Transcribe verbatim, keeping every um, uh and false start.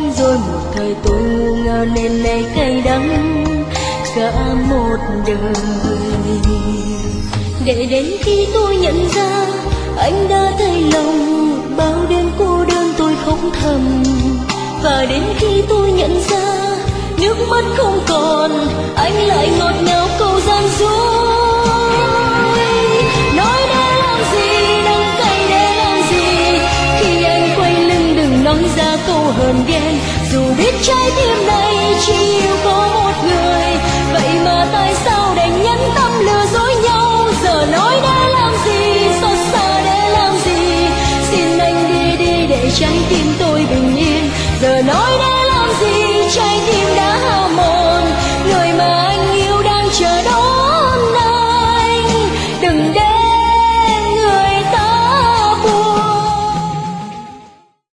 rồi một thời tôi ngu ngơ nên nay cay đắng cả một đời. Để đến khi tôi nhận ra anh đã thay lòng, bao đêm cô đơn tôi khóc thầm. Và đến khi tôi nhận ra nước mắt không còn, anh lại ngọt ngào câu gian dối. Nói để làm gì, đắng cay để làm gì, khi anh quay lưng đừng nói ra câu hờn ghen. Dù biết trái tim này chỉ yêu có một người, vậy mà tại sao đành nhẫn tâm lừa dối nhau. Giờ nói để làm gì, xót xa để làm gì, xin anh đi đi để trái tim tôi bình yên. Giờ nói để